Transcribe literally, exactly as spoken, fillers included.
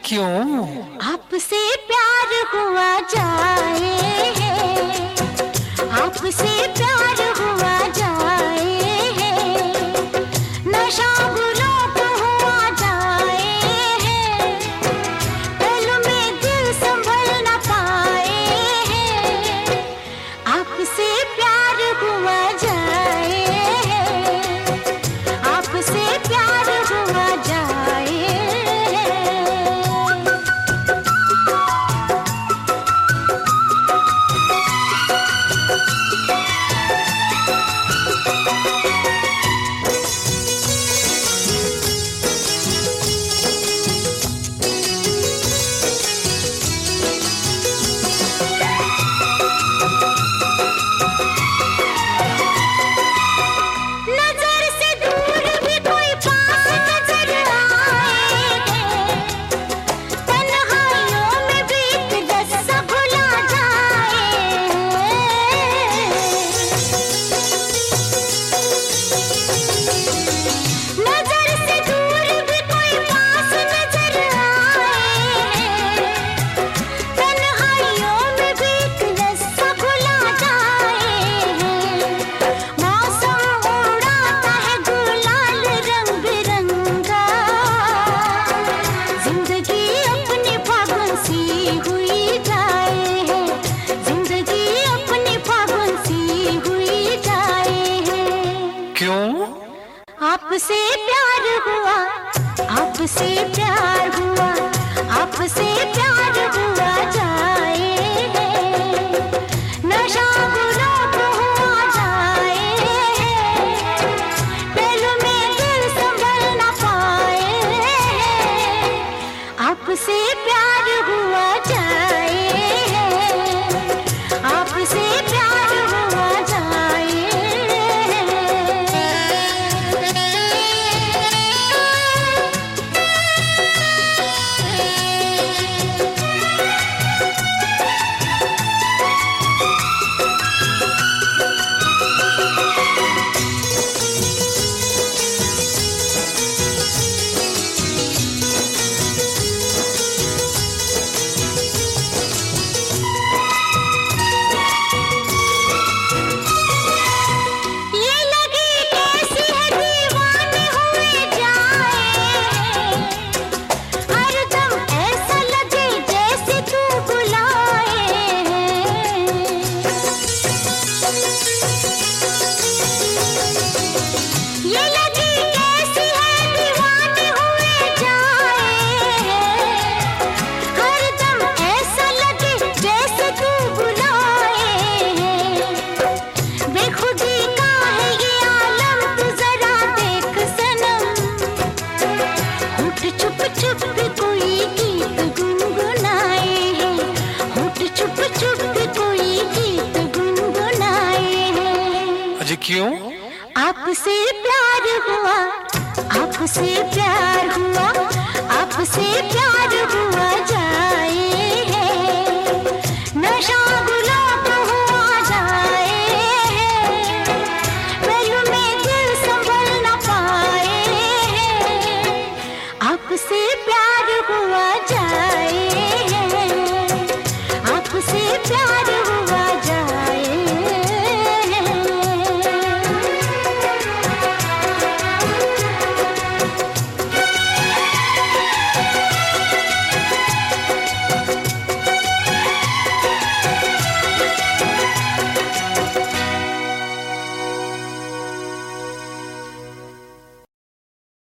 क्यों? आपसे प्यार हुआ जाए, आपसे प्यार हुआ जाए, नशा गुलाब हुआ जाए, पल में दिल संभल न पाए, आपसे प्यार हुआ जाए, आपसे प्यार हुआ जाए। आपसे प्यार हुआ, आपसे प्यार हुआ, आपसे प्यार हुआ जाए, नशा गुलाब हुआ जाए, पल में दिल संभल न पाए, आपसे प्यार हुआ जाए, आपसे प्यार हुआ जाए। चुप चुप कोई गीत गुनगुनाए हैं, होठ चुप चुप कोई गीत गुनगुनाए हैं। अजी क्यों? आपसे प्यार हुआ, आपसे प्यार हुआ, आपसे प्यार हुआ जाए, नशा गुलाब हुआ जाए, पल में दिल संभल न पाए, आपसे प्यार हुआ जाए।